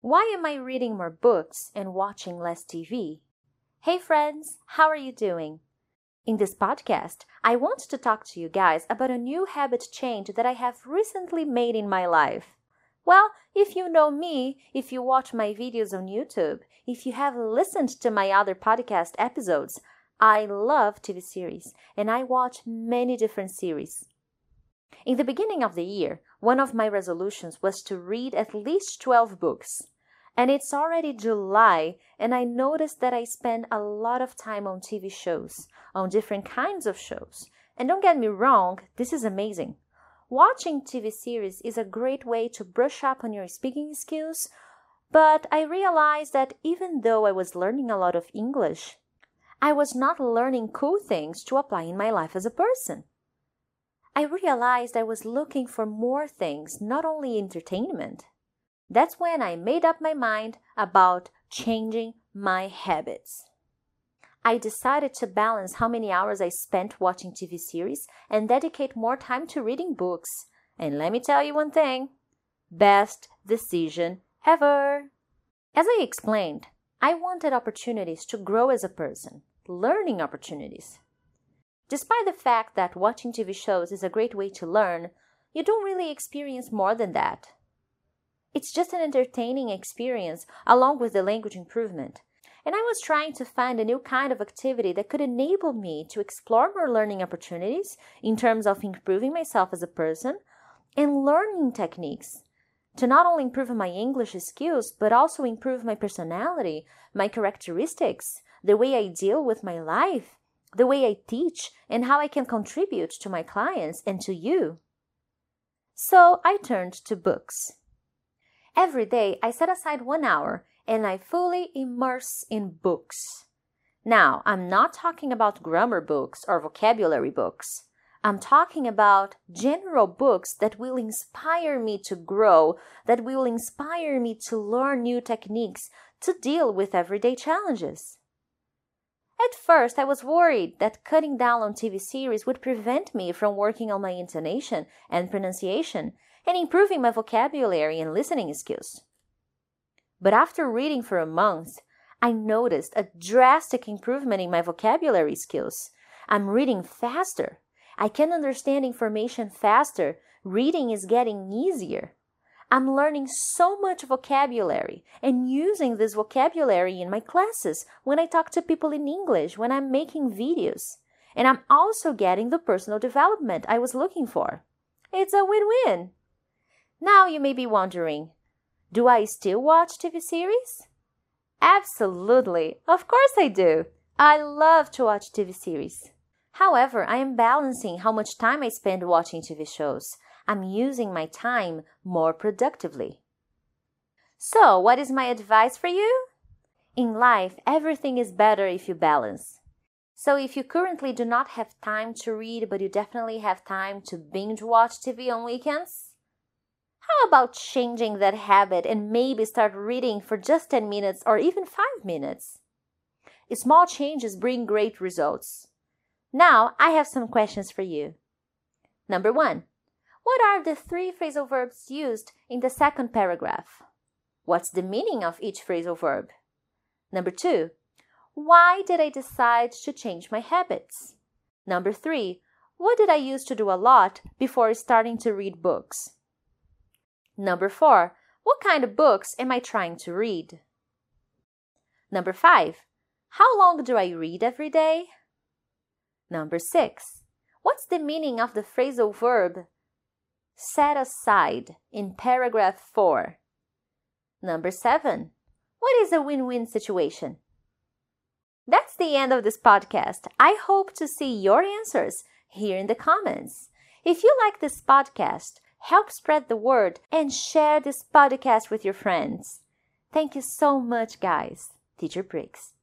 Why am I reading more books and watching less TV? Hey friends, how are you doing? In this podcast, I want to talk to you guys about a new habit change that I have recently made in my life. Well, if you know me, if you watch my videos on YouTube, if you have listened to my other podcast episodes, I love TV series and I watch many different series. In the beginning of the year, one of my resolutions was to read at least 12 books. And it's already July, and I noticed that I spend a lot of time on TV shows, on different kinds of shows. And don't get me wrong, this is amazing. Watching TV series is a great way to brush up on your speaking skills, but I realized that even though I was learning a lot of English, I was not learning cool things to apply in my life as a person. I realized I was looking for more things, not only entertainment. That's when I made up my mind about changing my habits. I decided to balance how many hours I spent watching TV series and dedicate more time to reading books. And let me tell you one thing, best decision ever. As I explained, I wanted opportunities to grow as a person, learning opportunities. Despite the fact that watching TV shows is a great way to learn, you don't really experience more than that. It's just an entertaining experience along with the language improvement. And I was trying to find a new kind of activity that could enable me to explore more learning opportunities in terms of improving myself as a person and learning techniques to not only improve my English skills, but also improve my personality, my characteristics, the way I deal with my life, the way I teach, and how I can contribute to my clients and to you. So I turned to books. Every day, I set aside 1 hour and I fully immerse in books. Now, I'm not talking about grammar books or vocabulary books. I'm talking about general books that will inspire me to grow, that will inspire me to learn new techniques to deal with everyday challenges. At first, I was worried that cutting down on TV series would prevent me from working on my intonation and pronunciation and improving my vocabulary and listening skills. But after reading for a month, I noticed a drastic improvement in my vocabulary skills. I'm reading faster. I can understand information faster. Reading is getting easier. I'm learning so much vocabulary and using this vocabulary in my classes when I talk to people in English, when I'm making videos. And I'm also getting the personal development I was looking for. It's a win-win. Now you may be wondering, do I still watch TV series? Absolutely, of course I do. I love to watch TV series. However, I am balancing how much time I spend watching TV shows. I'm using my time more productively. So, what is my advice for you? In life, everything is better if you balance. So if you currently do not have time to read, but you definitely have time to binge watch TV on weekends, how about changing that habit and maybe start reading for just 10 minutes or even 5 minutes? Small changes bring great results. Now, I have some questions for you. Number 1. What are the 3 phrasal verbs used in the second paragraph? What's the meaning of each phrasal verb? Number 2. Why did I decide to change my habits? Number 3. What did I used to do a lot before starting to read books? Number 4. What kind of books am I trying to read? Number 5. How long do I read every day? Number 6. What's the meaning of the phrasal verb set aside in paragraph 4? Number 7. What is a win-win situation? That's the end of this podcast. I hope to see your answers here in the comments. If you like this podcast, help spread the word and share this podcast with your friends. Thank you so much, guys. Teacher Briggs.